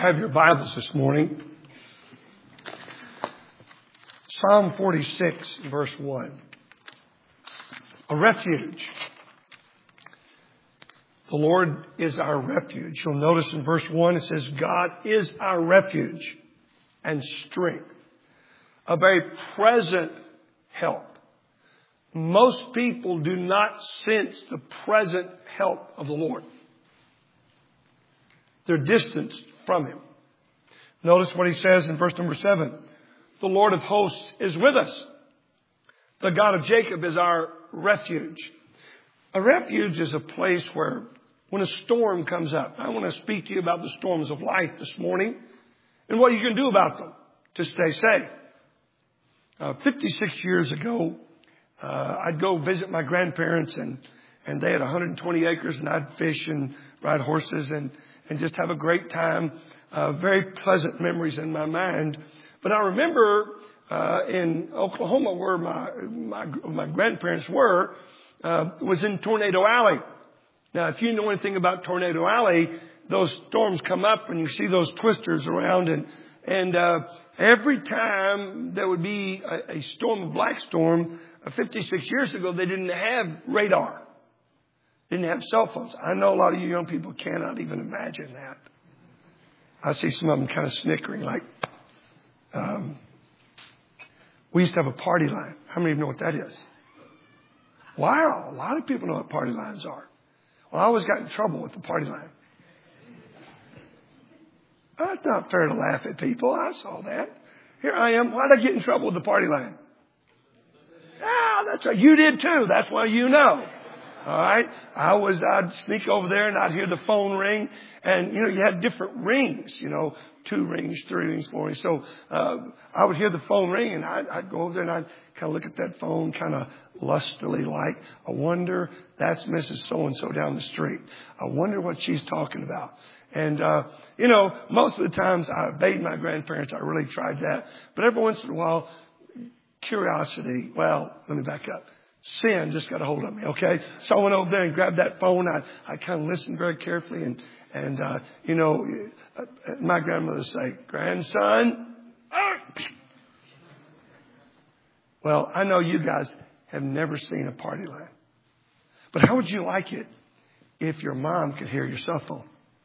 have your Bibles this morning, Psalm 46, verse 1. A refuge. The Lord is our refuge. You'll notice in verse 1 it says, God is our refuge and strength, a very present help. Most people do not sense the present help of the Lord. They're distanced from Him. Notice what He says in verse number 7. The Lord of hosts is with us. The God of Jacob is our refuge. A refuge is a place where when a storm comes up, I want to speak to you about the storms of life this morning and what you can do about them to stay safe. 56 years ago, I'd go visit my grandparents and they had 120 acres and I'd fish and ride horses and just have a great time. Very pleasant memories in my mind. But I remember in Oklahoma where my grandparents were, was in Tornado Alley. Now, if you know anything about Tornado Alley, those storms come up and you see those twisters around and every time there would be a storm, a black storm, 56 years ago, they didn't have radar. Didn't have cell phones. I know a lot of you young people cannot even imagine that. I see some of them kind of snickering like, we used to have a party line. How many of you know what that is? Wow. A lot of people know what party lines are. Well, I always got in trouble with the party line. That's not fair to laugh at people. I saw that. Here I am. Why did I get in trouble with the party line? Ah, that's right. You did too. That's why you know. All right. I'd sneak over there and I'd hear the phone ring. And, you had different rings, 2 rings, 3 rings, 4 rings. So, I would hear the phone ring and I'd go over there and I'd kind of look at that phone kind of lustily like, I wonder, that's Mrs. So-and-so down the street. I wonder what she's talking about. And, most of the times I obeyed my grandparents. I really tried that. But every once in a while, curiosity, let me back up. Sin just got a hold of me, okay? So I went over there and grabbed that phone. I kind of listened very carefully and my grandmother would say, grandson. Well, I know you guys have never seen a party line. But how would you like it if your mom could hear your cell phone?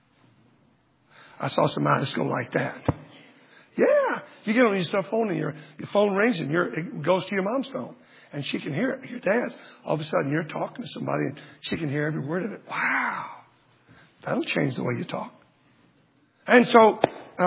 I saw some eyes go like that. Yeah. You get on your cell phone and your phone rings and it goes to your mom's phone. And she can hear it. Your dad. All of a sudden you're talking to somebody and she can hear every word of it. Wow. That'll change the way you talk. And so,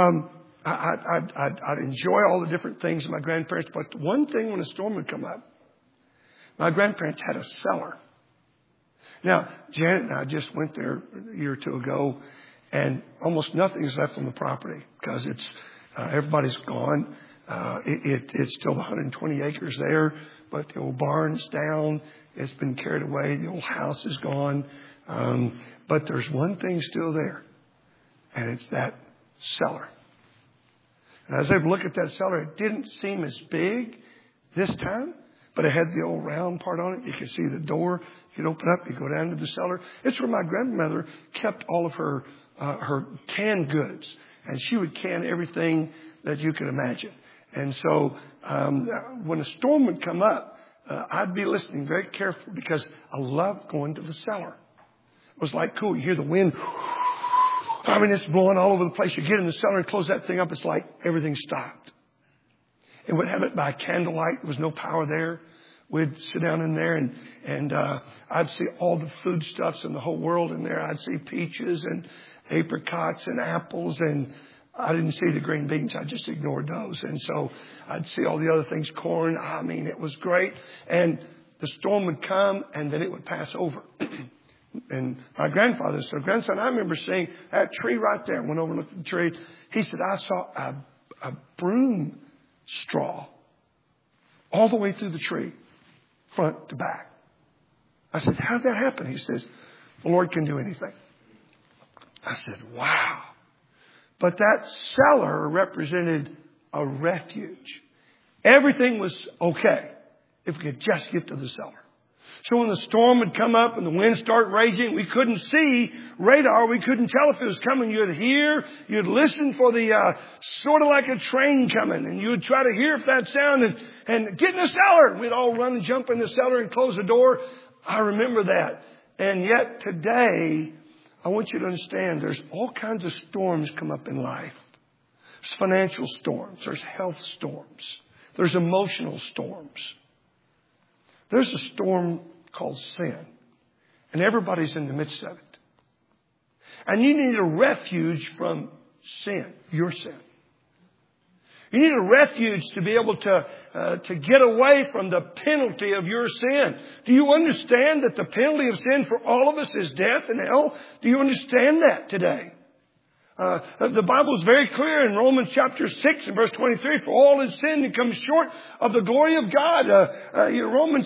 I'd enjoy all the different things of my grandparents. But one thing when a storm would come up, my grandparents had a cellar. Now, Janet and I just went there a year or two ago and almost nothing is left on the property because everybody's gone. It's still 120 acres there, but the old barn's down. It's been carried away. The old house is gone. But there's one thing still there, and it's that cellar. And as I look at that cellar, it didn't seem as big this time, but it had the old round part on it. You could see the door. You'd open up, you go down to the cellar. It's where my grandmother kept all of her canned goods, and she would can everything that you could imagine. And so when a storm would come up, I'd be listening very carefully because I loved going to the cellar. It was like cool. You hear the wind. I mean, it's blowing all over the place. You get in the cellar and close that thing up. It's like everything stopped. And we'd have it by candlelight. There was no power there. We'd sit down in there and I'd see all the foodstuffs in the whole world in there. I'd see peaches and apricots and apples and I didn't see the green beans. I just ignored those. And so I'd see all the other things, corn. I mean, it was great. And the storm would come and then it would pass over. And my grandfather said, grandson, I remember seeing that tree right there. Went over and looked at the tree. He said, I saw a broom straw all the way through the tree, front to back. I said, how did that happen? He says, the Lord can do anything. I said, wow. But that cellar represented a refuge. Everything was okay if we could just get to the cellar. So when the storm would come up and the wind start raging, we couldn't see radar. We couldn't tell if it was coming. You'd hear, you'd listen for the, sort of like a train coming, and you would try to hear if that sound and get in the cellar. We'd all run and jump in the cellar and close the door. I remember that. And yet today, I want you to understand there's all kinds of storms come up in life. There's financial storms. There's health storms. There's emotional storms. There's a storm called sin. And everybody's in the midst of it. And you need a refuge from sin, your sin. You need a refuge to be able to get away from the penalty of your sin. Do you understand that the penalty of sin for all of us is death and hell? Do you understand that today? The Bible is very clear in Romans chapter 6 and verse 23, for all has sinned and come short of the glory of God. Romans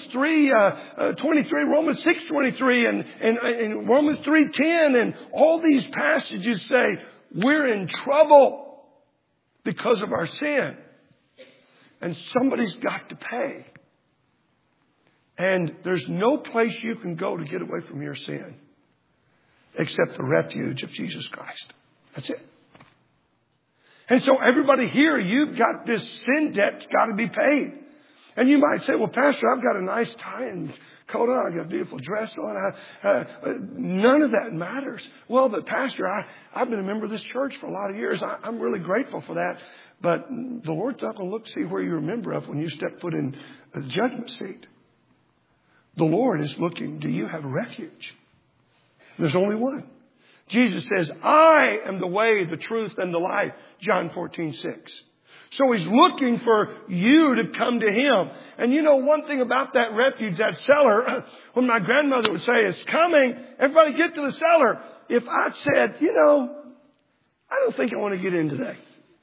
3:23, Romans 6:23, and Romans 3:10, and all these passages say we're in trouble because of our sin. And somebody's got to pay. And there's no place you can go to get away from your sin except the refuge of Jesus Christ. That's it. And so everybody here, you've got this sin debt that's got to be paid. And you might say, well, Pastor, I've got a nice tie and coat on. I've got a beautiful dress on. None of that matters. Well, but Pastor, I've been a member of this church for a lot of years. I'm really grateful for that. But the Lord's not going to look to see where you're a member of when you step foot in the judgment seat. The Lord is looking, do you have a refuge? There's only one. Jesus says, I am the way, the truth, and the life. John 14:6. So He's looking for you to come to Him. And you know one thing about that refuge, that cellar, when my grandmother would say, it's coming, everybody get to the cellar. If I said, I don't think I want to get in today,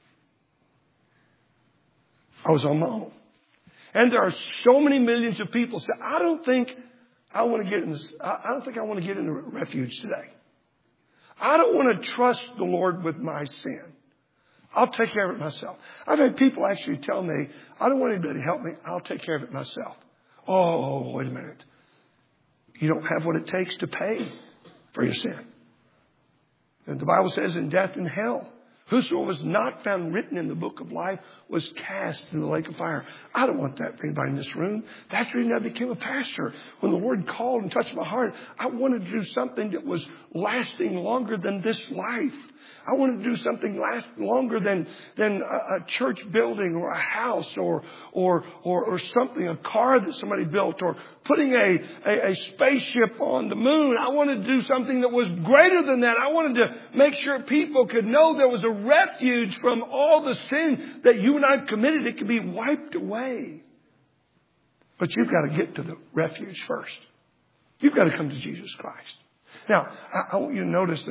I was on my own. And there are so many millions of people say, I don't think I want to get in this. I don't think I want to get in the refuge today. I don't want to trust the Lord with my sin. I'll take care of it myself. I've had people actually tell me, I don't want anybody to help me. I'll take care of it myself. Oh, wait a minute. You don't have what it takes to pay for your sin. And the Bible says in death and hell, whosoever was not found written in the book of life was cast in the lake of fire. I don't want that for anybody in this room. That's the reason I became a pastor. When the Lord called and touched my heart, I wanted to do something that was lasting longer than this life. I wanted to do something last longer than a church building or a house or something, a car that somebody built, or putting a spaceship on the moon. I wanted to do something that was greater than that. I wanted to make sure people could know there was a refuge from all the sin that you and I committed. It could be wiped away. But you've got to get to the refuge first. You've got to come to Jesus Christ. Now, I want you to notice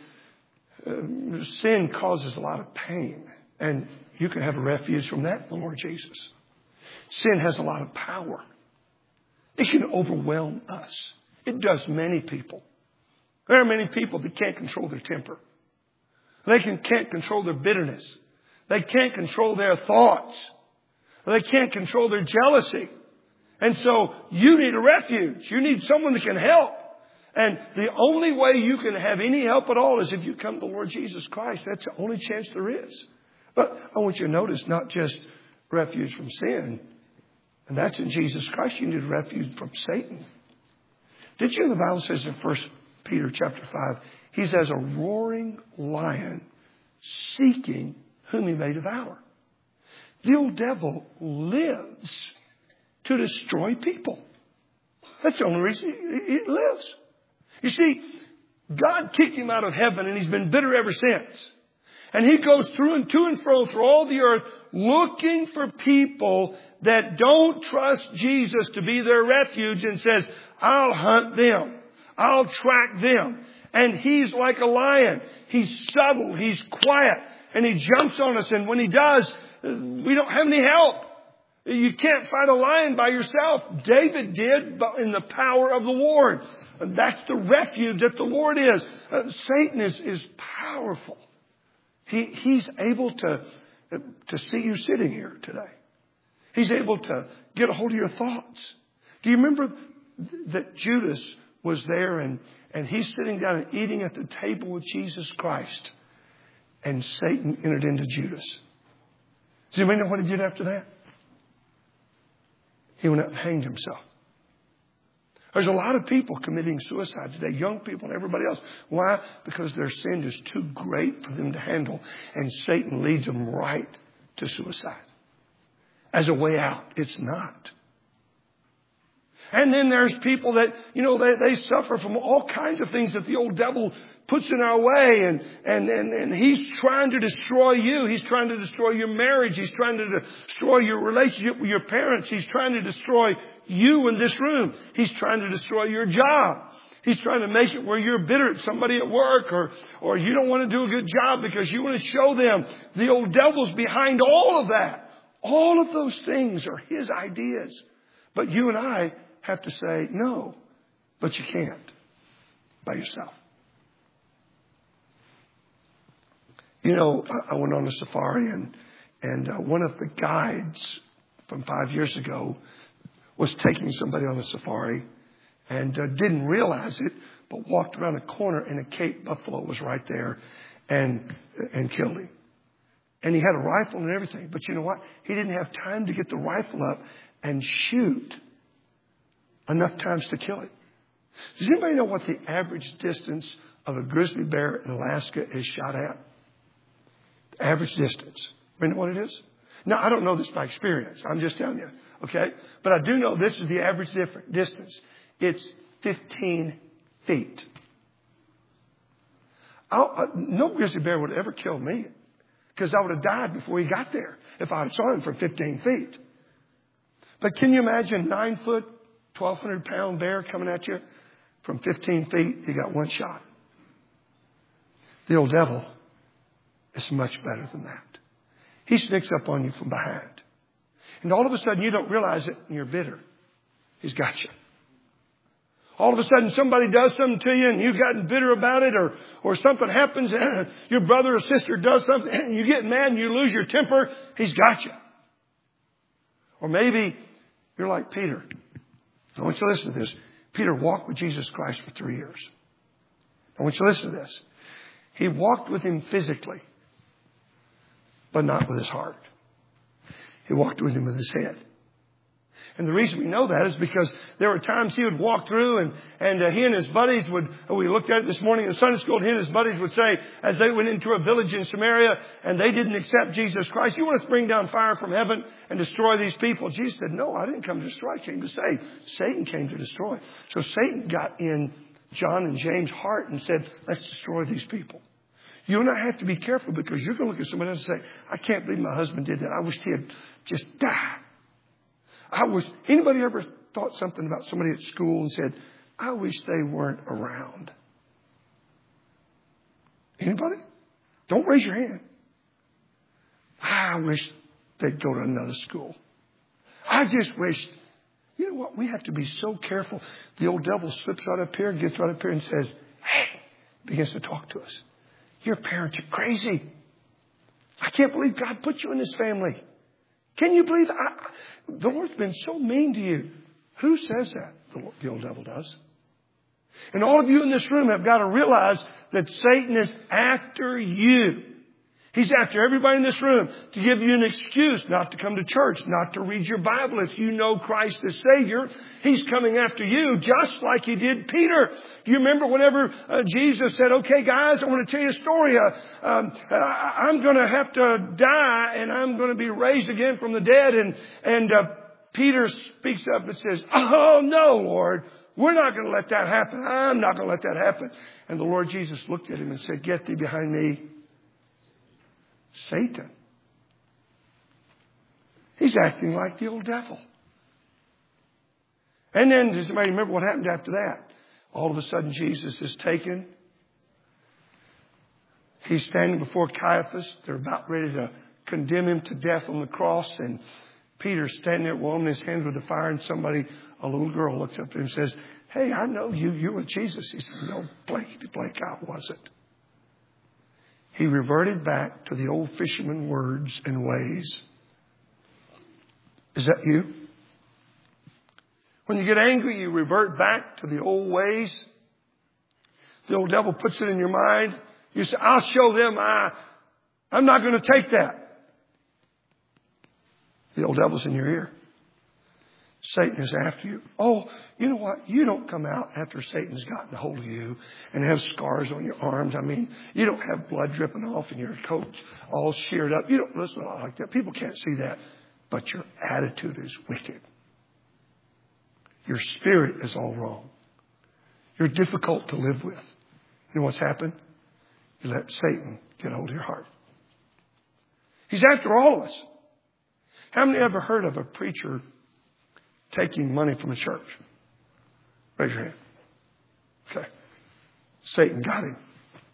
sin causes a lot of pain, and you can have a refuge from that, the Lord Jesus. Sin has a lot of power. It can overwhelm us. It does many people. There are many people that can't control their temper. They can't control their bitterness. They can't control their thoughts. They can't control their jealousy. And so you need a refuge. You need someone that can help. And the only way you can have any help at all is if you come to the Lord Jesus Christ. That's the only chance there is. But I want you to notice not just refuge from sin. And that's in Jesus Christ. You need refuge from Satan. Did you know the Bible says in 1 Peter chapter 5, He's as a roaring lion seeking whom he may devour. The old devil lives to destroy people. That's the only reason he lives. You see, God kicked him out of heaven, and he's been bitter ever since. And he goes through and to and fro through all the earth looking for people that don't trust Jesus to be their refuge, and says, I'll hunt them. I'll track them. And he's like a lion. He's subtle. He's quiet. And he jumps on us. And when he does, we don't have any help. You can't fight a lion by yourself. David did, but in the power of the Lord. And that's the refuge that the Lord is. Satan is powerful. He's able to see you sitting here today. He's able to get a hold of your thoughts. Do you remember that Judas was there and he's sitting down and eating at the table with Jesus Christ. And Satan entered into Judas. Does anybody know what he did after that? He went out and hanged himself. There's a lot of people committing suicide today, young people and everybody else. Why? Because their sin is too great for them to handle. And Satan leads them right to suicide. As a way out, it's not. And then there's people that, they suffer from all kinds of things that the old devil puts in our way. And he's trying to destroy you. He's trying to destroy your marriage. He's trying to destroy your relationship with your parents. He's trying to destroy you in this room. He's trying to destroy your job. He's trying to make it where you're bitter at somebody at work or you don't want to do a good job because you want to show them. The old devil's behind all of that. All of those things are his ideas. But you and I have to say, no, but you can't by yourself. I went on a safari and one of the guides from 5 years ago was taking somebody on a safari and didn't realize it, but walked around a corner and a Cape buffalo was right there and killed him. And he had a rifle and everything. But you know what? He didn't have time to get the rifle up and shoot enough times to kill it. Does anybody know what the average distance of a grizzly bear in Alaska is shot at? The average distance. You know what it is? Now, I don't know this by experience. I'm just telling you. Okay? But I do know this is the average distance. It's 15 feet. No grizzly bear would have ever killed me. Because I would have died before he got there if I saw him from 15 feet. But can you imagine 9 foot, 1,200 pound bear coming at you from 15 feet? You got one shot. The old devil is much better than that. He sneaks up on you from behind. And all of a sudden you don't realize it and you're bitter. He's got you. All of a sudden somebody does something to you and you've gotten bitter about it or something happens, your brother or sister does something and you get mad and you lose your temper. He's got you. Or maybe you're like Peter. I want you to listen to this. Peter walked with Jesus Christ for 3 years. I want you to listen to this. He walked with him physically, but not with his heart. He walked with him with his head. And the reason we know that is because there were times he would walk through and he and his buddies we looked at it this morning in Sunday school, he and his buddies would say, as they went into a village in Samaria and they didn't accept Jesus Christ, you want us to bring down fire from heaven and destroy these people? Jesus said, no, I didn't come to destroy, I came to save. Satan came to destroy. So Satan got in John and James' heart and said, let's destroy these people. You and I have to be careful because you're going to look at somebody else and say, I can't believe my husband did that. I wish he had just died. Anybody ever thought something about somebody at school and said, I wish they weren't around? Anybody? Don't raise your hand. I wish they'd go to another school. I just wish. You know what? We have to be so careful. The old devil slips right up here, gets right up here and says, hey, begins to talk to us. Your parents are crazy. I can't believe God put you in this family. Can you believe the Lord's been so mean to you? Who says that? The old devil does. And all of you in this room have got to realize that Satan is after you. He's after everybody in this room to give you an excuse not to come to church, not to read your Bible. If you know Christ as Savior, He's coming after you just like He did Peter. Do you remember whenever Jesus said, okay, guys, I want to tell you a story. I'm going to have to die and I'm going to be raised again from the dead. And Peter speaks up and says, oh, no, Lord, we're not going to let that happen. I'm not going to let that happen. And the Lord Jesus looked at him and said, get thee behind me, Satan. He's acting like the old devil. And then, does anybody remember what happened after that? All of a sudden, Jesus is taken. He's standing before Caiaphas. They're about ready to condemn him to death on the cross. And Peter's standing there warming his hands with the fire. And a little girl looks up to him and says, hey, I know you. You were Jesus. He said, no, Blake I wasn't. He reverted back to the old fisherman words and ways. Is that you? When you get angry, you revert back to the old ways. The old devil puts it in your mind. You say, I'll show them. I'm not going to take that. The old devil's in your ear. Satan is after you. Oh, you know what? You don't come out after Satan's gotten a hold of you and have scars on your arms. I mean, you don't have blood dripping off and your coat's all sheared up. You don't listen like that. People can't see that. But your attitude is wicked. Your spirit is all wrong. You're difficult to live with. You know what's happened? You let Satan get hold of your heart. He's after all of us. How many ever heard of a preacher taking money from a church? Raise your hand. Okay. Satan got him.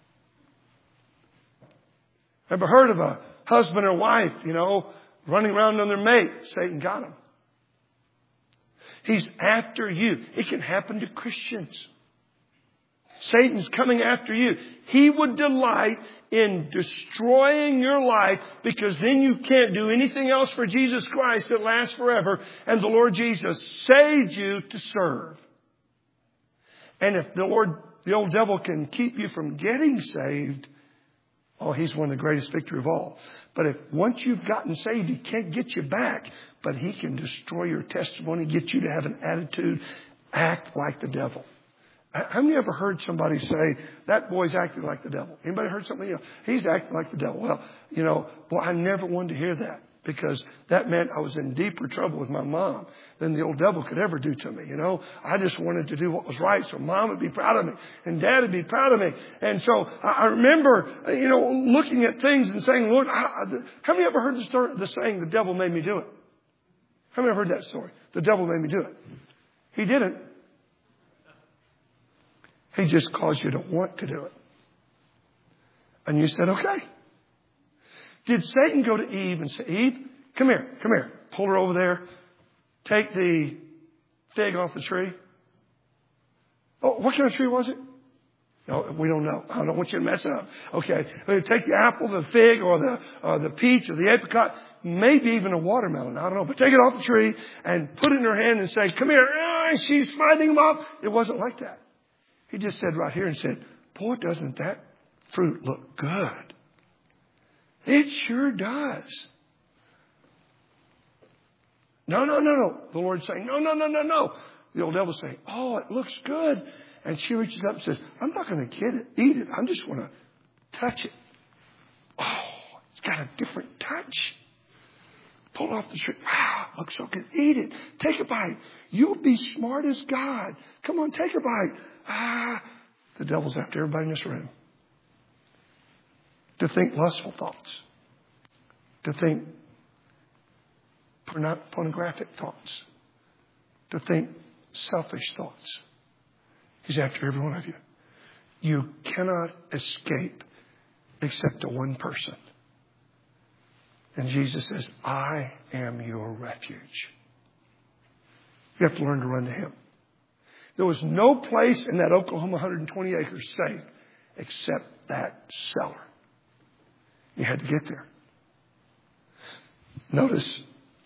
Ever heard of a husband or wife, running around on their mate? Satan got him. He's after you. It can happen to Christians. Satan's coming after you. He would delight in destroying your life because then you can't do anything else for Jesus Christ that lasts forever. And the Lord Jesus saved you to serve. And if the old devil can keep you from getting saved, he's won the greatest victory of all. But if once you've gotten saved, he can't get you back. But he can destroy your testimony, get you to have an attitude, act like the devil. How many ever heard somebody say, that boy's acting like the devil? Anybody heard something? He's acting like the devil. Well, I never wanted to hear that because that meant I was in deeper trouble with my mom than the old devil could ever do to me. I just wanted to do what was right so mom would be proud of me and dad would be proud of me. And so I remember, looking at things and saying, Lord, how many ever heard the saying, the devil made me do it? How many ever heard that story? The devil made me do it. He didn't. He just caused you to want to do it. And you said, okay. Did Satan go to Eve and say, Eve, come here. Pull her over there. Take the fig off the tree. Oh, what kind of tree was it? No, we don't know. I don't want you to mess it up. Okay. Take the apple, the fig, or the peach, or the apricot, maybe even a watermelon. I don't know. But take it off the tree and put it in her hand and say, come here. She's fighting them off. It wasn't like that. He just said right here and said, boy, doesn't that fruit look good? It sure does. No. The Lord's saying, no. The old devil's saying, oh, it looks good. And she reaches up and says, I'm not going to eat it. I just want to touch it. Oh, it's got a different touch. Pull off the tree. Wow, it looks so good. Eat it. Take a bite. You'll be smart as God. Come on, take a bite. The devil's after everybody in this room. To think lustful thoughts. To think pornographic thoughts. To think selfish thoughts. He's after every one of you. You cannot escape except to one person. And Jesus says, I am your refuge. You have to learn to run to him. There was no place in that Oklahoma 120 acres safe except that cellar. You had to get there. Notice,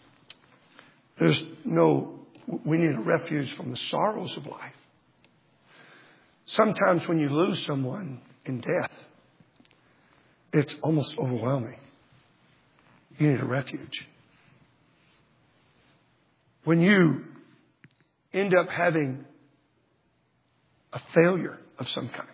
we need a refuge from the sorrows of life. Sometimes when you lose someone in death, it's almost overwhelming. You need a refuge. When you end up having a failure of some kind,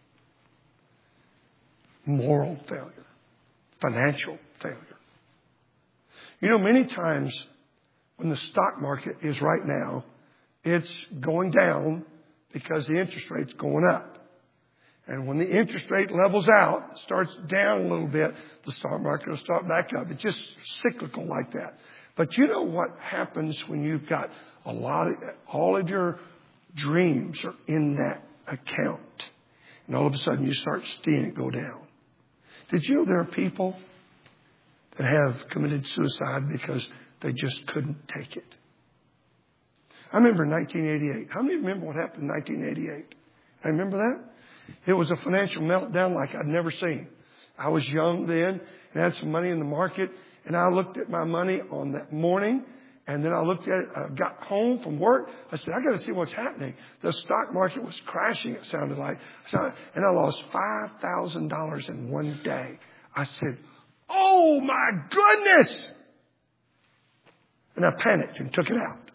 moral failure, financial failure. Many times when the stock market is right now, it's going down because the interest rate's going up. And when the interest rate levels out, starts down a little bit, the stock market will start back up. It's just cyclical like that. But you know what happens when you've got all of your dreams are in that account. And all of a sudden you start seeing it go down. Did you know there are people that have committed suicide because they just couldn't take it? I remember 1988. How many remember what happened in 1988? I remember that. It was a financial meltdown like I'd never seen. I was young then and had some money in the market. And I looked at my money on that morning And then I looked at it. I got home from work. I said, I got to see what's happening. The stock market was crashing, it sounded like. And I lost $5,000 in one day. I said, oh, my goodness. And I panicked and took it out.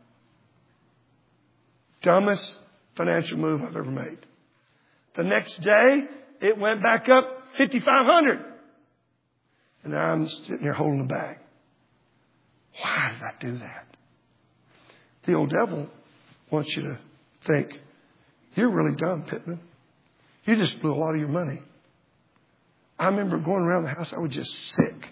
Dumbest financial move I've ever made. The next day, it went back up 5,500. And now I'm sitting here holding the bag. Why did I do that? The old devil wants you to think, you're really dumb, Pittman. You just blew a lot of your money. I remember going around the house, I was just sick.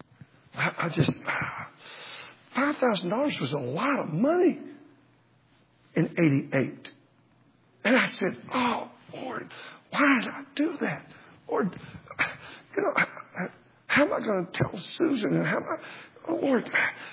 $5,000 was a lot of money in 88. And I said, oh, Lord, why did I do that? Lord, how am I going to tell Susan? And how am I, oh, Lord,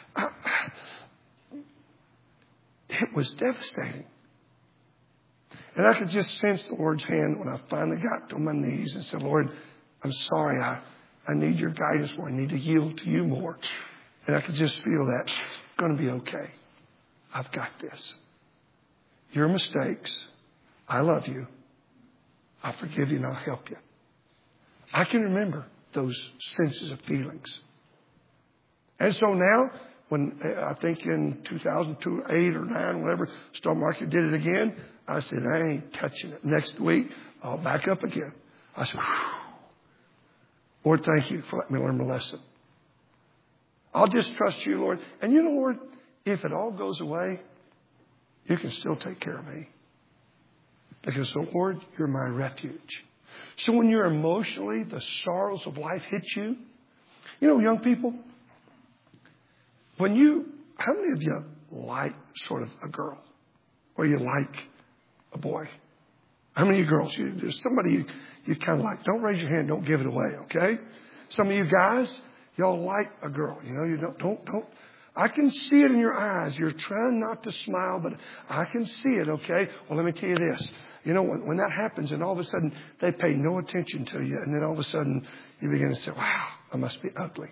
it was devastating. And I could just sense the Lord's hand when I finally got to my knees and said, Lord, I'm sorry. I need your guidance more. I need to yield to you more. And I could just feel that it's going to be okay. I've got this. Your mistakes. I love you. I'll forgive you and I'll help you. I can remember those senses of feelings. And so now, when I think in 2002, 8 or 9, whatever, stock market did it again, I said, I ain't touching it. Next week, I'll back up again. I said, Lord, thank you for letting me learn my lesson. I'll just trust you, Lord. And you know, Lord, if it all goes away, you can still take care of me. Because, Lord, you're my refuge. So when you're emotionally, the sorrows of life hit you, you know, young people, how many of you like sort of a girl? Or you like a boy? How many of you girls? There's somebody you kind of like. Don't raise your hand. Don't give it away, okay? Some of you guys, y'all like a girl. You know, you don't. I can see it in your eyes. You're trying not to smile, but I can see it, okay? Well, let me tell you this. You know, when that happens and all of a sudden they pay no attention to you, and then all of a sudden you begin to say, wow, I must be ugly.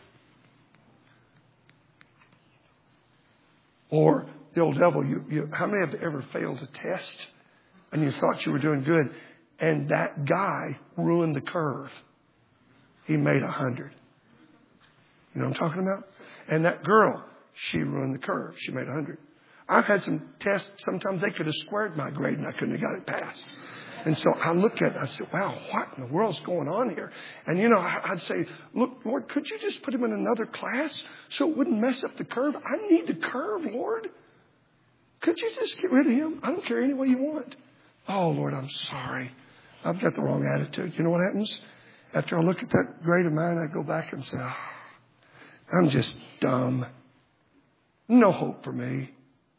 Or the old devil, how many have ever failed a test and you thought you were doing good and that guy ruined the curve? He made 100. You know what I'm talking about? And that girl, she ruined the curve. She made 100. I've had some tests. Sometimes they could have squared my grade and I couldn't have got it passed. And so I look at it, I said, wow, what in the world's going on here? And, you know, I'd say, look, Lord, could you just put him in another class so it wouldn't mess up the curve? I need the curve, Lord. Could you just get rid of him? I don't care any way you want. Oh, Lord, I'm sorry. I've got the wrong attitude. You know what happens? After I look at that grade of mine, I go back and say, I'm just dumb. No hope for me.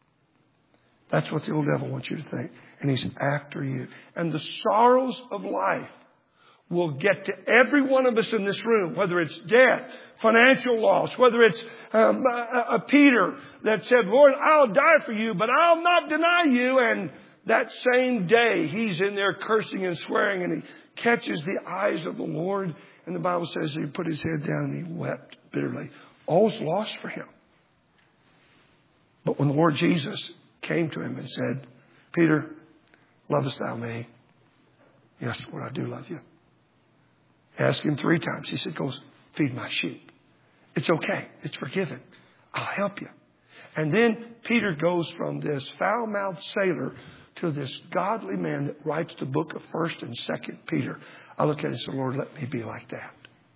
That's what the old devil wants you to think. And he's after you. And the sorrows of life will get to every one of us in this room, whether it's death, financial loss, whether it's a Peter that said, Lord, I'll die for you, but I'll not deny you. And that same day, he's in there cursing and swearing, and he catches the eyes of the Lord. And the Bible says he put his head down and he wept bitterly. All's lost for him. But when the Lord Jesus came to him and said, Peter, lovest thou me? Yes, Lord, I do love you. Asked him 3 times. He said, go feed my sheep. It's okay. It's forgiven. I'll help you. And then Peter goes from this foul-mouthed sailor to this godly man that writes the book of 1st and 2nd Peter. I look at it and say, Lord, let me be like that.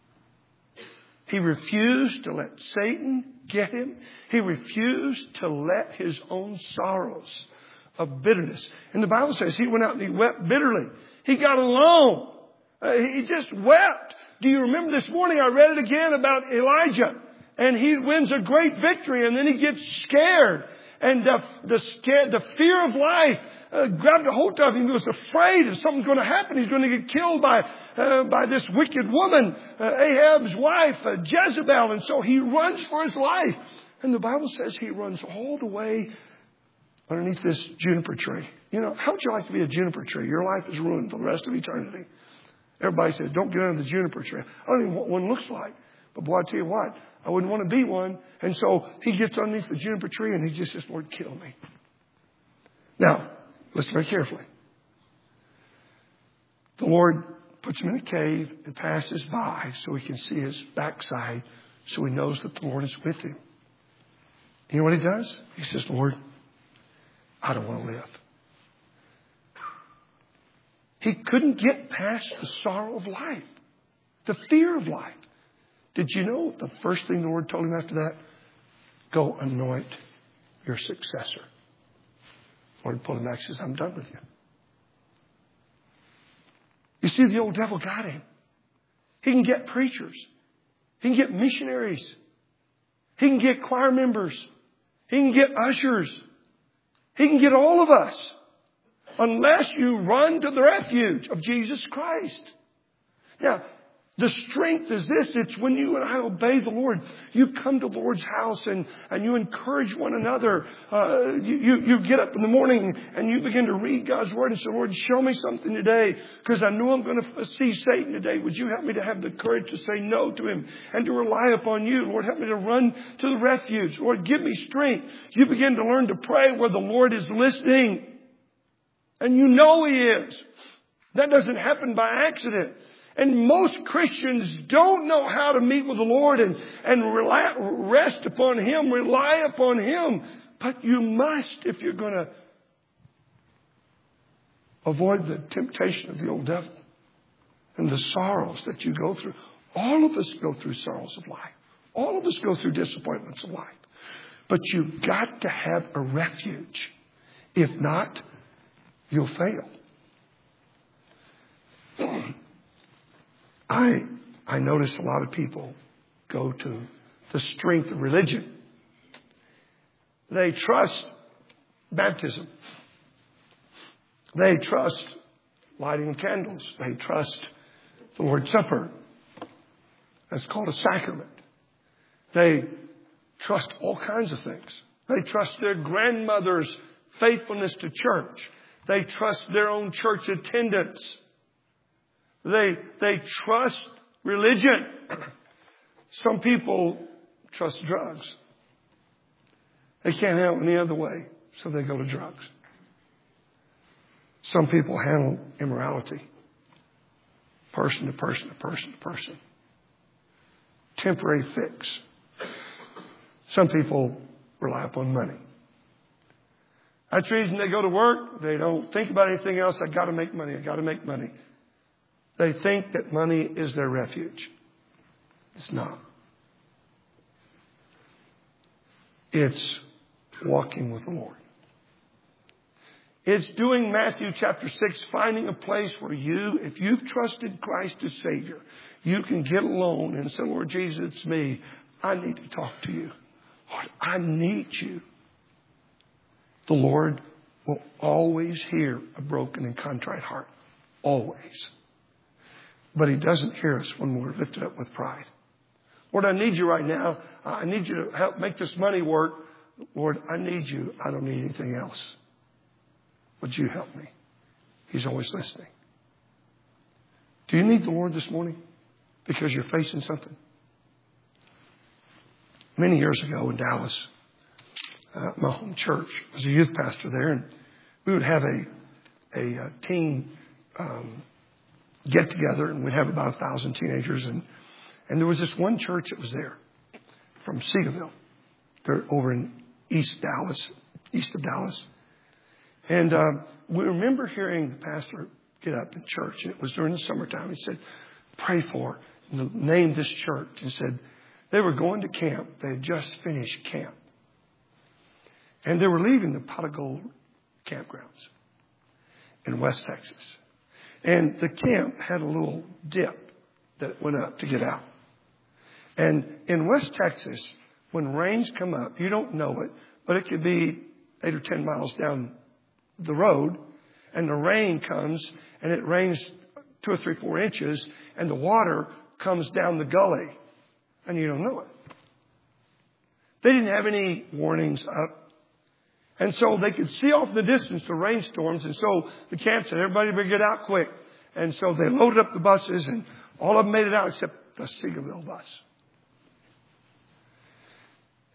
He refused to let Satan get him. He refused to let his own sorrows of bitterness. And the Bible says he went out and he wept bitterly. He got alone. He just wept. Do you remember this morning I read it again about Elijah? And he wins a great victory and then he gets scared. And the fear of life grabbed a hold of him. He was afraid if something's going to happen. He's going to get killed by this wicked woman, Ahab's wife, Jezebel. And so he runs for his life. And the Bible says he runs all the way underneath this juniper tree. You know, how would you like to be a juniper tree? Your life is ruined for the rest of eternity. Everybody says, don't get under the juniper tree. I don't even know what one looks like. But boy, I tell you what, I wouldn't want to be one. And so he gets underneath the juniper tree and he just says, Lord, kill me. Now, listen very carefully. The Lord puts him in a cave and passes by so he can see his backside, so he knows that the Lord is with him. You know what he does? He says, Lord, I don't want to live. He couldn't get past the sorrow of life, the fear of life. Did you know the first thing the Lord told him after that? Go anoint your successor. The Lord pulled him back and says, I'm done with you. You see, the old devil got him. He can get preachers. He can get missionaries. He can get choir members. He can get ushers. He can get all of us. Unless you run to the refuge of Jesus Christ. Now, the strength is this. It's when you and I obey the Lord. You come to the Lord's house and you encourage one another. You get up in the morning and you begin to read God's Word and say, Lord, show me something today because I know I'm going to see Satan today. Would you help me to have the courage to say no to him and to rely upon you? Lord, help me to run to the refuge. Lord, give me strength. You begin to learn to pray where the Lord is listening. And you know He is. That doesn't happen by accident. And most Christians don't know how to meet with the Lord and rest upon Him, rely upon Him. But you must if you're going to avoid the temptation of the old devil and the sorrows that you go through. All of us go through sorrows of life. All of us go through disappointments of life. But you've got to have a refuge. If not, you'll fail. I notice a lot of people go to the strength of religion. They trust baptism. They trust lighting candles. They trust the Lord's Supper. That's called a sacrament. They trust all kinds of things. They trust their grandmother's faithfulness to church. They trust their own church attendance. They trust religion. Some people trust drugs. They can't handle it any other way, so they go to drugs. Some people handle immorality. Person to person to person to person. Temporary fix. Some people rely upon money. That's the reason they go to work. They don't think about anything else. I got to make money. I got to make money. They think that money is their refuge. It's not. It's walking with the Lord. It's doing Matthew chapter 6, finding a place where you, if you've trusted Christ as Savior, you can get alone and say, Lord Jesus, it's me. I need to talk to you. Lord, I need you. The Lord will always hear a broken and contrite heart. Always. But He doesn't hear us when we're lifted up with pride. Lord, I need you right now. I need you to help make this money work. Lord, I need you. I don't need anything else. Would you help me? He's always listening. Do you need the Lord this morning because you're facing something? Many years ago in Dallas, my home church, I was a youth pastor there, and we would have a teen get together, and we'd have about 1,000 teenagers, and there was this one church that was there from Seagoville. They're over in east of Dallas. And we remember hearing the pastor get up in church, and it was during the summertime. He said, pray for, and named this church, and said they were going to camp. They had just finished camp. And they were leaving the Pot of Gold campgrounds in West Texas. And the camp had a little dip that went up to get out. And in West Texas, when rains come up, you don't know it, but it could be 8 or 10 miles down the road, and the rain comes, and it rains 2 or 3, 4 inches, and the water comes down the gully, and you don't know it. They didn't have any warnings up. And so they could see off in the distance the rainstorms. And so the camp said, everybody better get out quick. And so they loaded up the buses, and all of them made it out except the Seagoville bus.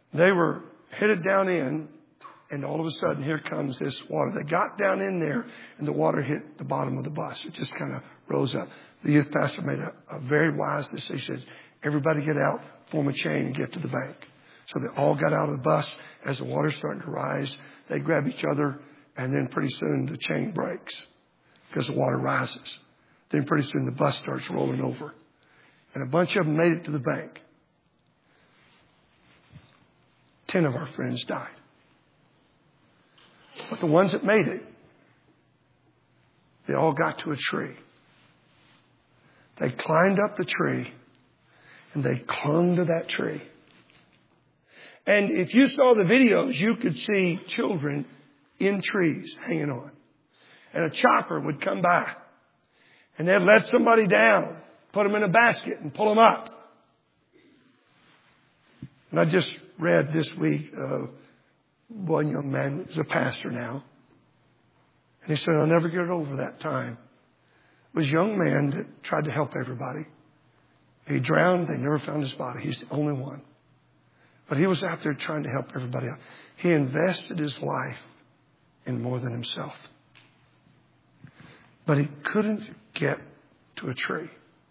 They were headed down in, and all of a sudden, here comes this water. They got down in there, and the water hit the bottom of the bus. It just kind of rose up. The youth pastor made a very wise decision. He said, everybody get out, form a chain, and get to the bank. So they all got out of the bus. As the water's starting to rise, they grab each other, and then pretty soon the chain breaks because the water rises. Then pretty soon the bus starts rolling over. And a bunch of them made it to the bank. 10 of our friends died. But the ones that made it, they all got to a tree. They climbed up the tree and they clung to that tree. And if you saw the videos, you could see children in trees hanging on. And a chopper would come by and they'd let somebody down, put them in a basket and pull them up. And I just read this week, one young man is a pastor now. And he said, I'll never get over that time. It was a young man that tried to help everybody. He drowned. They never found his body. He's the only one. But he was out there trying to help everybody out. He invested his life in more than himself. But he couldn't get to a tree.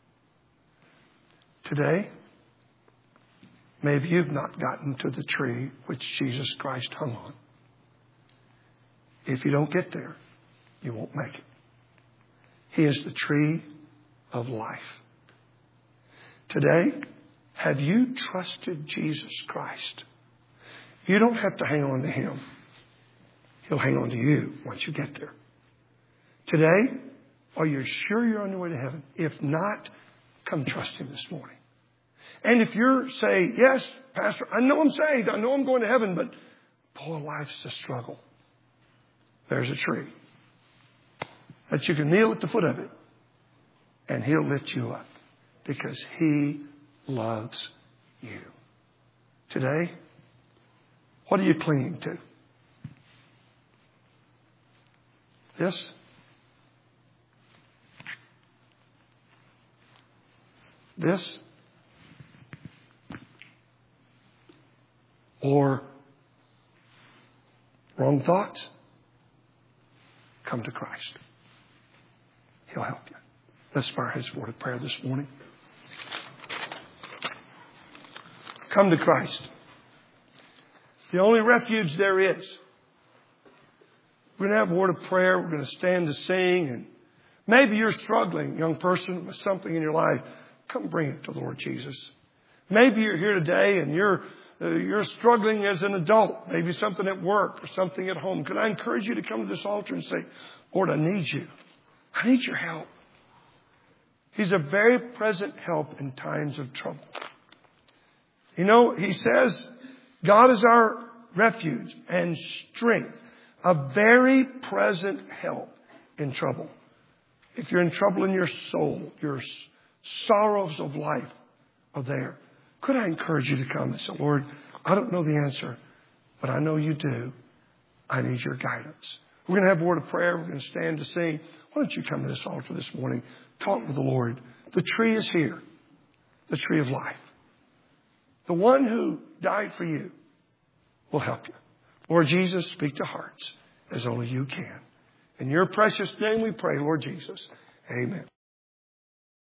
Today, maybe you've not gotten to the tree which Jesus Christ hung on. If you don't get there, you won't make it. He is the tree of life. Today, have you trusted Jesus Christ? You don't have to hang on to Him. He'll hang on to you once you get there. Today, are you sure you're on your way to heaven? If not, come trust Him this morning. And if you're saying, yes, Pastor, I know I'm saved. I know I'm going to heaven, but boy, life's a struggle. There's a tree that you can kneel at the foot of it and He'll lift you up because He loves you. Today, what are you clinging to? This? This? Or wrong thoughts? Come to Christ. He'll help you. Let's bow our heads for a prayer this morning. Come to Christ. The only refuge there is. We're going to have a word of prayer. We're going to stand to sing. And maybe you're struggling, young person, with something in your life. Come bring it to the Lord Jesus. Maybe you're here today and you're struggling as an adult. Maybe something at work or something at home. Can I encourage you to come to this altar and say, Lord, I need you. I need your help. He's a very present help in times of trouble. You know, He says, God is our refuge and strength, a very present help in trouble. If you're in trouble in your soul, your sorrows of life are there. Could I encourage you to come and say, Lord, I don't know the answer, but I know you do. I need your guidance. We're going to have a word of prayer. We're going to stand to sing. Why don't you come to this altar this morning? Talk with the Lord. The tree is here. The tree of life. The one who died for you will help you. Lord Jesus, speak to hearts as only you can. In your precious name we pray, Lord Jesus. Amen.